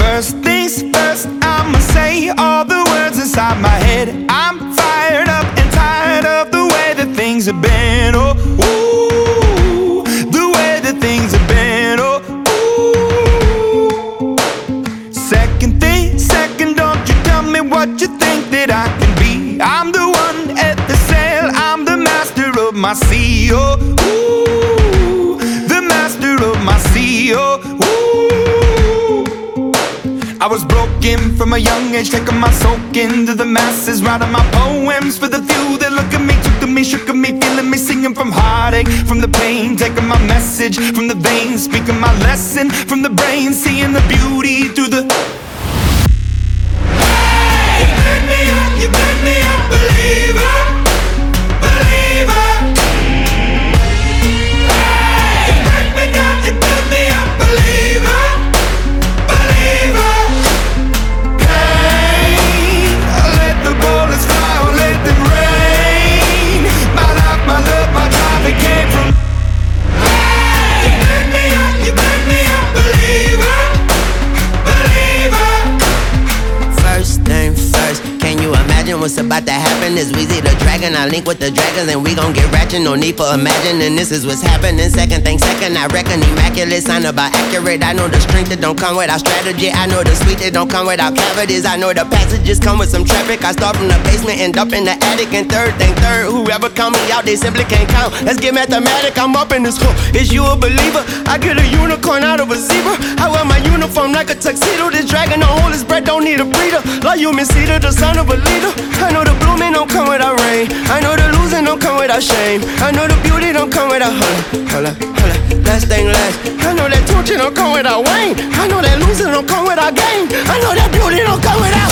First things first, I'ma say all the words inside my head. I'm fired up and tired of the way that things have been. Oh, ooh, the way that things have been. Oh, ooh. Second thing, second, don't you tell me what you think that I can be. I'm the one at the sail, I'm the master of my sea. Oh, ooh, the master of my sea. Oh, ooh. I was broken from a young age, taking my soak into the masses, writing my poems for the few that look at me, took to me, shook at me, feeling me, singing from heartache, from the pain, taking my message from the veins, speaking my lesson from the brain, seeing the beauty through the. Hey, you made me a believer, believer. Hey, you break me down, you made me a believer. What's about to happen is Weezy the Dragon. I link with the dragons and we gon' get ratchet. No need for imagining, this is what's happening. Second thing second, I reckon immaculate. Sign about accurate. I know the strength that don't come without strategy. I know the sweet that don't come without cavities. I know the passages come with some traffic. I start from the basement, end up in the attic. And third thing third, whoever count me out, they simply can't count. Let's get mathematic, I'm up in this hook. Is you a believer? I get a unicorn out of a zebra. I wear my uniform like a tuxedo. This dragon don't hold his breath, don't need a breather. Like you, Miss Cedar, the son of a leader. I know the blooming don't come without rain. I know the losing don't come without shame. I know the beauty don't come without holla. Last thing last. I know that torture don't come without Wayne. I know that losing don't come without gain. I know that beauty don't come without.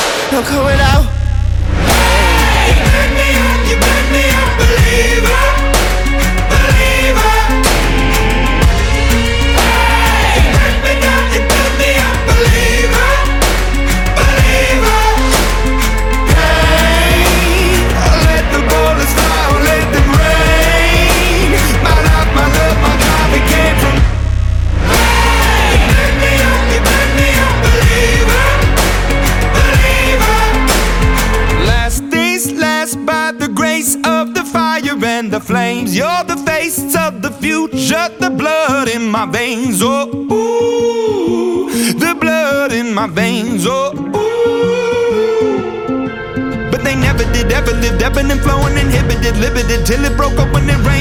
Hey, you made me a believer, believer. Hey, you break me down, you made me a believer. And the flames, you're the face of the future, the blood in my veins, oh, ooh, the blood in my veins, oh, ooh. But they never did, ever lived, ebbing and flowing, inhibited, limited, till it broke up when it rained.